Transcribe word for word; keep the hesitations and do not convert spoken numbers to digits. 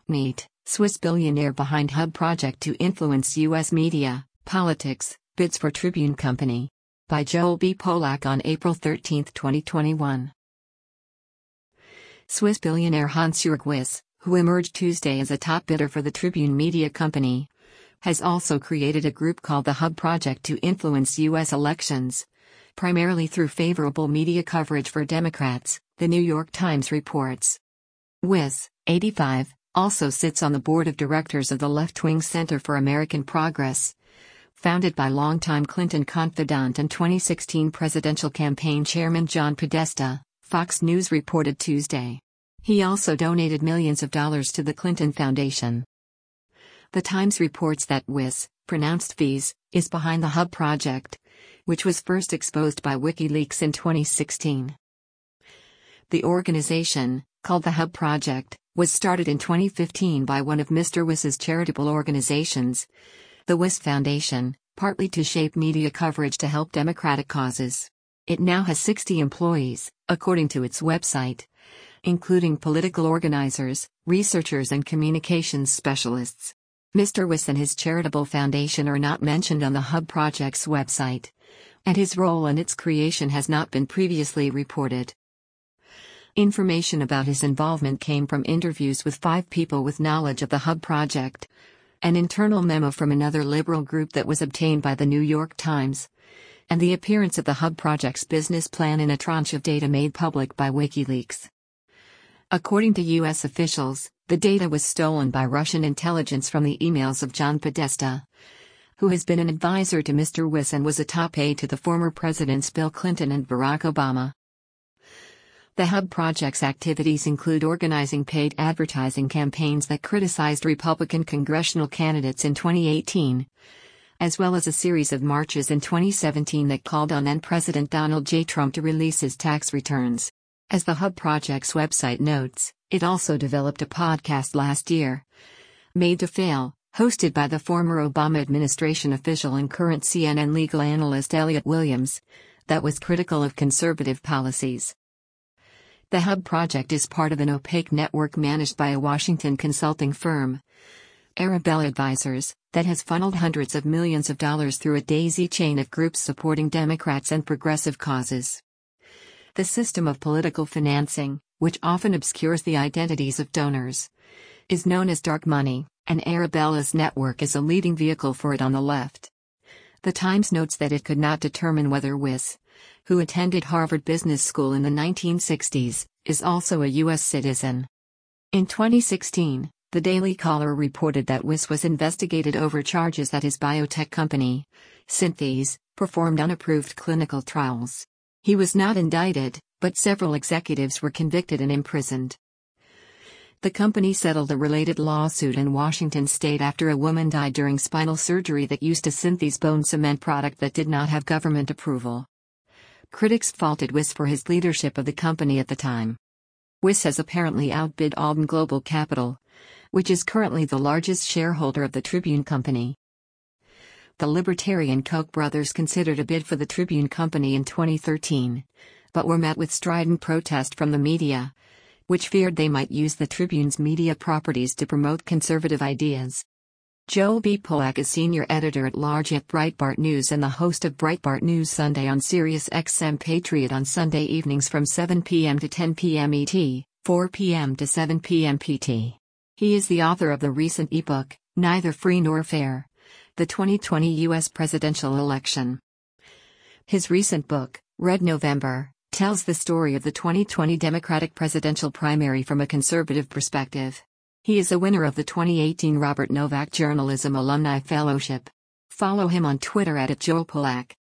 Meet Swiss billionaire behind Hub project to influence U S media, politics, bids for Tribune Company. By Joel B. Polak on April thirteenth, twenty twenty-one. Swiss billionaire Hans-Jörg Wyss, who emerged Tuesday as a top bidder for the Tribune Media Company, has also created a group called the Hub Project to influence U S elections, primarily through favorable media coverage for Democrats, the New York Times reports. Wyss, eighty-five, also sits on the board of directors of the left-wing Center for American Progress, founded by longtime Clinton confidant and twenty sixteen presidential campaign chairman John Podesta, Fox News reported Tuesday. He also donated millions of dollars to the Clinton Foundation. The Times reports that Wyss, pronounced Fees, is behind the Hub project, which was first exposed by WikiLeaks in twenty sixteen. The organization, called the Hub Project, was started in twenty fifteen by one of Mister Wyss's charitable organizations, the Wyss Foundation, partly to shape media coverage to help Democratic causes. It now has sixty employees, according to its website, including political organizers, researchers and communications specialists. Mister Wyss and his charitable foundation are not mentioned on the Hub Project's website, and his role in its creation has not been previously reported. Information about his involvement came from interviews with five people with knowledge of the Hub Project, an internal memo from another liberal group that was obtained by the New York Times, and the appearance of the Hub Project's business plan in a tranche of data made public by WikiLeaks. According to U S officials, the data was stolen by Russian intelligence from the emails of John Podesta, who has been an advisor to Mister Wyss and was a top aide to the former presidents Bill Clinton and Barack Obama. The Hub Project's activities include organizing paid advertising campaigns that criticized Republican congressional candidates in twenty eighteen, as well as a series of marches in twenty seventeen that called on then-President Donald J. Trump to release his tax returns. As the Hub Project's website notes, it also developed a podcast last year, Made to Fail, hosted by the former Obama administration official and current C N N legal analyst Elliot Williams, that was critical of conservative policies. The Hub Project is part of an opaque network managed by a Washington consulting firm, Arabella Advisors, that has funneled hundreds of millions of dollars through a daisy chain of groups supporting Democrats and progressive causes. The system of political financing, which often obscures the identities of donors, is known as dark money, and Arabella's network is a leading vehicle for it on the left. The Times notes that it could not determine whether Wyss, who attended Harvard Business School in the nineteen sixties, is also a U S citizen. In twenty sixteen, the Daily Caller reported that Wyss was investigated over charges that his biotech company, Synthes, performed unapproved clinical trials. He was not indicted, but several executives were convicted and imprisoned. The company settled a related lawsuit in Washington state after a woman died during spinal surgery that used a Synthes bone cement product that did not have government approval. Critics faulted Wyss for his leadership of the company at the time. Wyss has apparently outbid Alden Global Capital, which is currently the largest shareholder of the Tribune Company. The libertarian Koch brothers considered a bid for the Tribune Company in twenty thirteen, but were met with strident protest from the media, which feared they might use the Tribune's media properties to promote conservative ideas. Joel B. Polak is senior editor-at-large at Breitbart News and the host of Breitbart News Sunday on Sirius X M Patriot on Sunday evenings from seven p m to ten p m E T, four p m to seven p m P T. He is the author of the recent ebook, Neither Free Nor Fair: The twenty twenty U S Presidential Election. His recent book, Red November, tells the story of the twenty twenty Democratic presidential primary from a conservative perspective. He is a winner of the twenty eighteen Robert Novak Journalism Alumni Fellowship. Follow him on Twitter at Joel Polak.